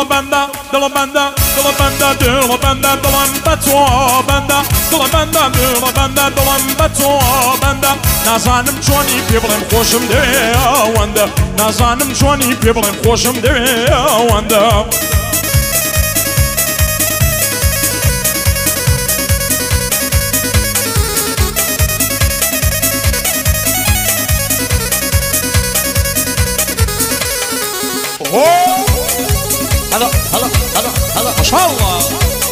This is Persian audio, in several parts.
bende, dil bende, dil bende, dil bende, dilim beto bende, dil bende, dil bende, dilim beto bende. Nazanim çoni pê bilêm xweşim dê wende, nazanim çoni pê bilêm xweşim dê wende. هلا هلا هلا هلا ما شاء الله.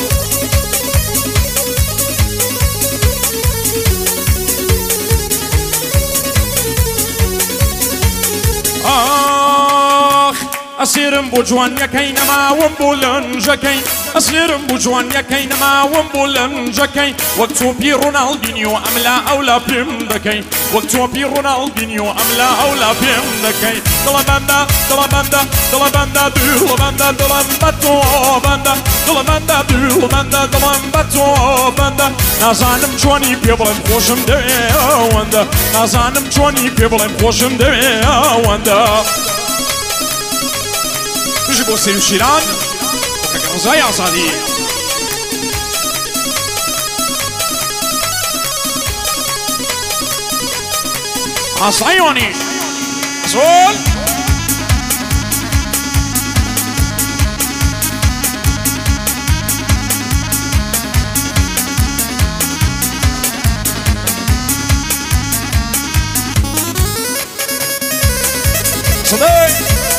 أسيرم بوجوان يكين ما ومبولن جكين أسيرم بوجوان يكين ما ومبولن جكين وقتو بي رونالدينيو أملا أولا بيم دكين وقتو بي رونالدينيو أملا أولا بيم دكين دلا بندا دلا بندا دلا بندا دلا بندا دلا بتو بندا دلا بندا دلا بندا دلا بتو بندا نازانم جواني بيبلم خوشم دي وندا نازانم جواني بيبلم خوشم دي وندا بجي بو سيرو شيران وكاكا آزادي عصايوني زول صدق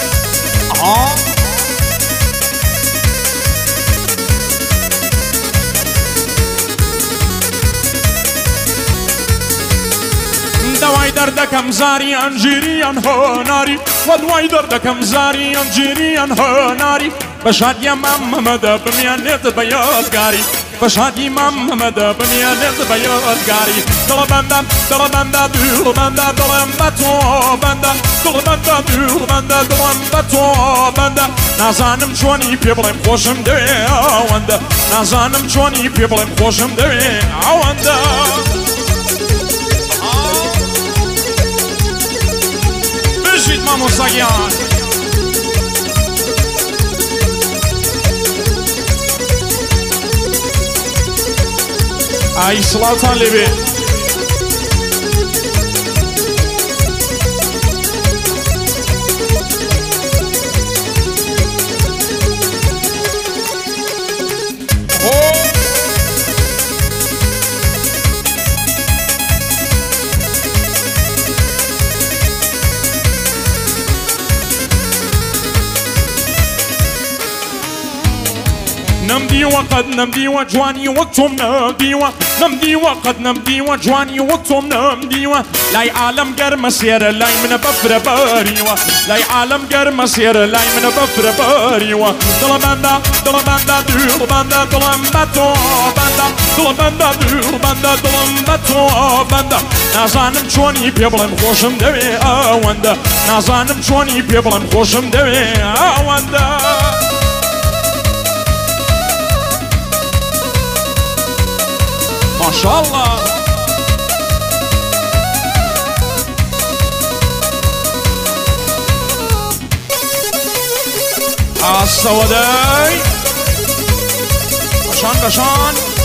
دواي دردكم زاري انجيريان هناري ودواي دردكم زاري انجيريان هناري بشاد يا محمد بميانت بياض قاري بشاد يا محمد بميانت بياض قاري دل بندا دل بندا دل بندا دل بتو بندا دل بندا دل بندا دل بتو بندا نازانم چوني بيبلم خوشم دي وندا نازانم چوني بيبلم خوشم دي وندا بجيت مامو ساقيان اي سلاطان لبي نمدي وقد نمدي وجواني وقتهم نمدي نمدي وقد نمدي وجواني وقتهم نمدي لاي عالم قرم سير لاي من بفر باريوا لاي عالم قرم سير لاي من بفر باريوا دل بندا دل بندا دل بندا دل بتو بندا دل بندا دل بندا دل بتو بندا نازانم چوني بيبلم خوشم دوي اوندا نازانم چوني بيبلم خوشم دوي اوندا ما شاء الله السوداء بشان بشان